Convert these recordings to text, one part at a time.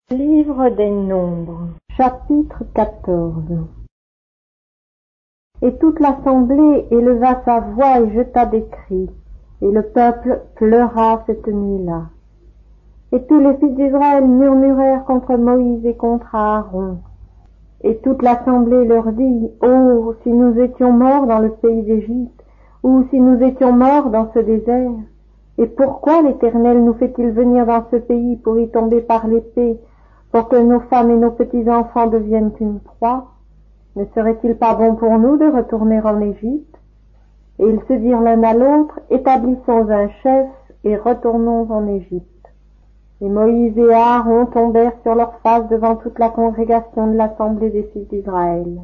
Livre des Nombres, chapitre 14. Et toute l'assemblée éleva sa voix et jeta des cris, et le peuple pleura cette nuit-là. Et tous les fils d'Israël murmurèrent contre Moïse et contre Aaron. Et toute l'assemblée leur dit, « Oh, si nous étions morts dans le pays d'Égypte, ou si nous étions morts dans ce désert! Et pourquoi l'Éternel nous fait-il venir dans ce pays pour y tomber par l'épée, pour que nos femmes et nos petits-enfants deviennent une proie? Ne serait-il pas bon pour nous de retourner en Égypte? » Et ils se dirent l'un à l'autre, « Établissons un chef et retournons en Égypte. » Et Moïse et Aaron tombèrent sur leurs faces devant toute la congrégation de l'assemblée des fils d'Israël.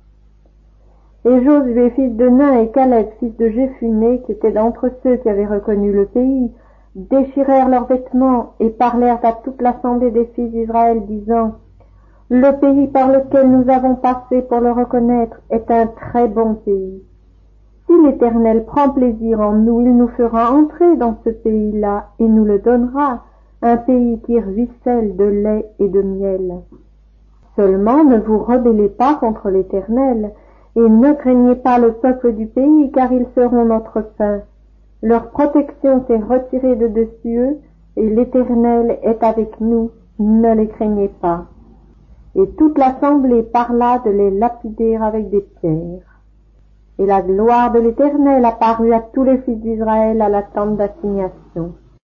Et Josué, fils de Nun, et Caleb, fils de Jephunnée, qui étaient d'entre ceux qui avaient reconnu le pays, déchirèrent leurs vêtements et parlèrent à toute l'assemblée des fils d'Israël, disant, « Le pays par lequel nous avons passé pour le reconnaître est un très bon pays. Si l'Éternel prend plaisir en nous, il nous fera entrer dans ce pays-là et nous le donnera, un pays qui ruisselle de lait et de miel. Seulement ne vous rebellez pas contre l'Éternel, et ne craignez pas le peuple du pays, car ils seront notre pain. Leur protection s'est retirée de dessus eux, et l'Éternel est avec nous, ne les craignez pas. » Et toute l'assemblée parla de les lapider avec des pierres. Et la gloire de l'Éternel apparut à tous les fils d'Israël à la tente d'assignation.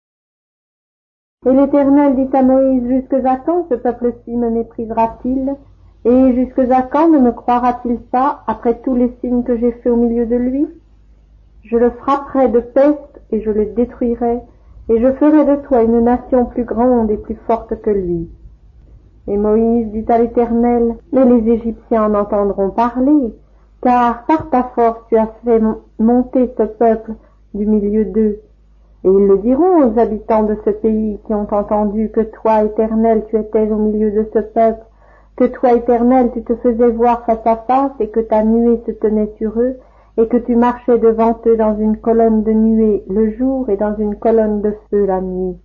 Et l'Éternel dit à Moïse, « Jusque à quand ce peuple-ci me méprisera-t-il? Et jusque à quand ne me croira-t-il pas, après tous les signes que j'ai faits au milieu de lui? Je le frapperai de peste, et je le détruirai, et je ferai de toi une nation plus grande et plus forte que lui. » Et Moïse dit à l'Éternel, « Mais les Égyptiens en entendront parler, car par ta force tu as fait monter ce peuple du milieu d'eux. Et ils le diront aux habitants de ce pays qui ont entendu que toi, Éternel, tu étais au milieu de ce peuple, que toi, Éternel, tu te faisais voir face à face et que ta nuée se tenait sur eux, et que tu marchais devant eux dans une colonne de nuée le jour et dans une colonne de feu la nuit.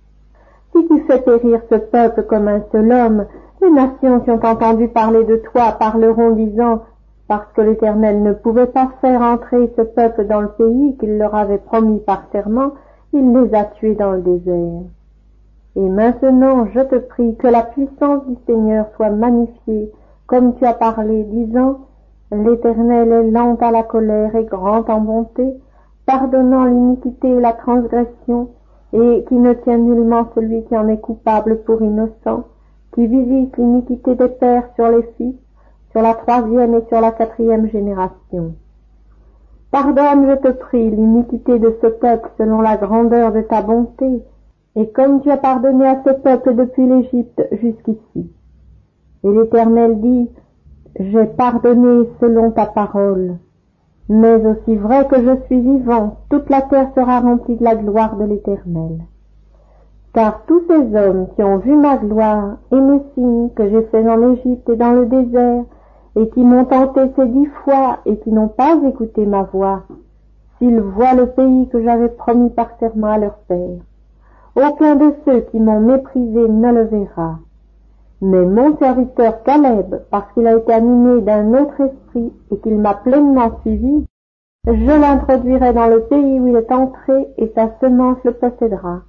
Si tu fais périr ce peuple comme un seul homme, les nations qui ont entendu parler de toi parleront disant, parce que l'Éternel ne pouvait pas faire entrer ce peuple dans le pays qu'il leur avait promis par serment, il les a tués dans le désert. Et maintenant, je te prie que la puissance du Seigneur soit magnifiée, comme tu as parlé, disant, l'Éternel est lent à la colère et grand en bonté, pardonnant l'iniquité et la transgression, et qui ne tient nullement celui qui en est coupable pour innocent, qui visite l'iniquité des pères sur les fils, sur la 3e et sur la 4e génération. Pardonne, je te prie, l'iniquité de ce peuple selon la grandeur de ta bonté, et comme tu as pardonné à ce peuple depuis l'Égypte jusqu'ici. Et l'Éternel dit, j'ai pardonné selon ta parole. Mais aussi vrai que je suis vivant, toute la terre sera remplie de la gloire de l'Éternel. Car tous ces hommes qui ont vu ma gloire et mes signes que j'ai faits en Égypte et dans le désert, et qui m'ont tenté ces 10 fois et qui n'ont pas écouté ma voix, s'ils voient le pays que j'avais promis par serment à leur père, aucun de ceux qui m'ont méprisé ne le verra. Mais mon serviteur Caleb, parce qu'il a été animé d'un autre esprit et qu'il m'a pleinement suivi, je l'introduirai dans le pays où il est entré et sa semence le possédera.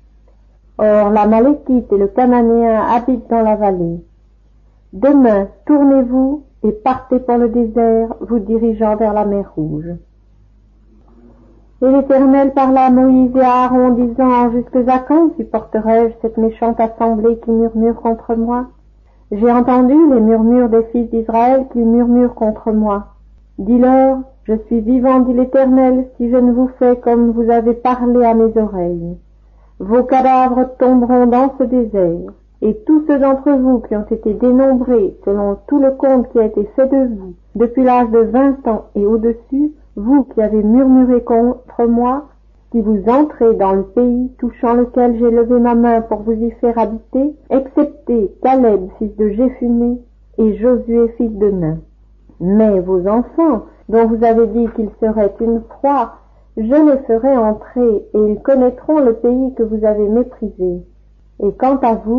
Or l'Amalékite et le Cananéen habitent dans la vallée. Demain, tournez-vous et partez pour le désert, vous dirigeant vers la mer Rouge. » Et l'Éternel parla à Moïse et à Aaron, disant, « Jusque à quand supporterai-je cette méchante assemblée qui murmure contre moi? J'ai entendu les murmures des fils d'Israël qui murmurent contre moi. Dis-leur, je suis vivant, dit l'Éternel, si je ne vous fais comme vous avez parlé à mes oreilles. Vos cadavres tomberont dans ce désert, et tous ceux d'entre vous qui ont été dénombrés selon tout le compte qui a été fait de vous, depuis l'âge de 20 ans et au-dessus, vous qui avez murmuré contre moi, si vous entrez dans le pays touchant lequel j'ai levé ma main pour vous y faire habiter, excepté Caleb, fils de Jephunnée, et Josué, fils de Nun. Mais vos enfants, dont vous avez dit qu'ils seraient une proie, je les ferai entrer, et ils connaîtront le pays que vous avez méprisé. Et quant à vous,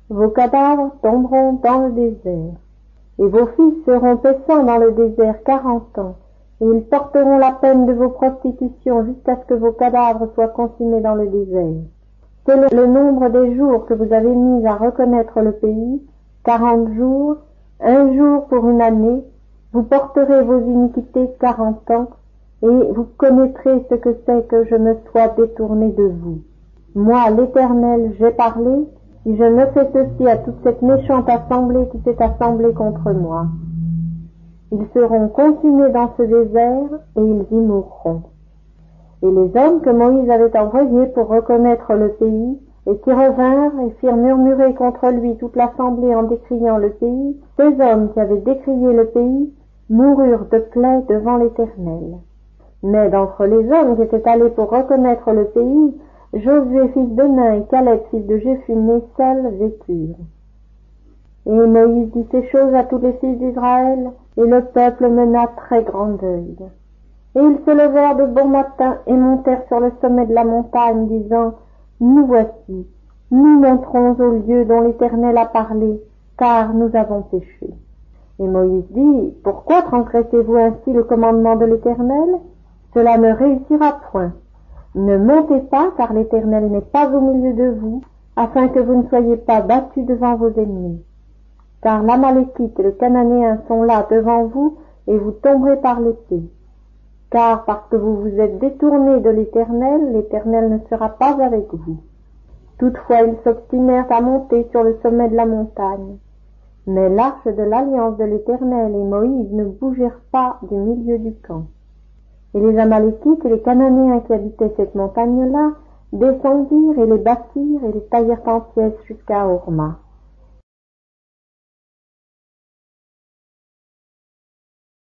Vos cadavres tomberont dans le désert, et vos fils seront paissant dans le désert 40 ans, et ils porteront la peine de vos prostitutions jusqu'à ce que vos cadavres soient consumés dans le désert. C'est le nombre des jours que vous avez mis à reconnaître le pays, 40 jours, 1 jour pour une année. Vous porterez vos iniquités 40 ans, et vous connaîtrez ce que c'est que je me sois détourné de vous. Moi, l'Éternel, j'ai parlé, et je ne fais ceci à toute cette méchante assemblée qui s'est assemblée contre moi. Ils seront consumés dans ce désert, et ils y mourront. Et les hommes que Moïse avait envoyés pour reconnaître le pays, et qui revinrent et firent murmurer contre lui toute l'assemblée en décriant le pays, ces hommes qui avaient décrié le pays moururent de plaie devant l'Éternel. Mais d'entre les hommes qui étaient allés pour reconnaître le pays, Josué fils de Nun et Caleb fils de Jéphunnée seuls vécurent. Et Moïse dit ces choses à tous les fils d'Israël, et le peuple mena très grand deuil. Et ils se levèrent de bon matin et montèrent sur le sommet de la montagne, disant, nous voici, nous monterons au lieu dont l'Éternel a parlé, car nous avons péché. Et Moïse dit, pourquoi transgressez-vous ainsi le commandement de l'Éternel? Cela ne réussira point. Ne montez pas, car l'Éternel n'est pas au milieu de vous, afin que vous ne soyez pas battus devant vos ennemis. Car l'Amalékite et les Cananéens sont là devant vous, et vous tomberez par l'épée. Car parce que vous vous êtes détournés de l'Éternel, l'Éternel ne sera pas avec vous. Toutefois ils s'obstinèrent à monter sur le sommet de la montagne. Mais l'arche de l'alliance de l'Éternel et Moïse ne bougèrent pas du milieu du camp. Et les Amalékites et les Cananéens qui habitaient cette montagne-là descendirent et les battirent et les taillèrent en pièces jusqu'à Horma.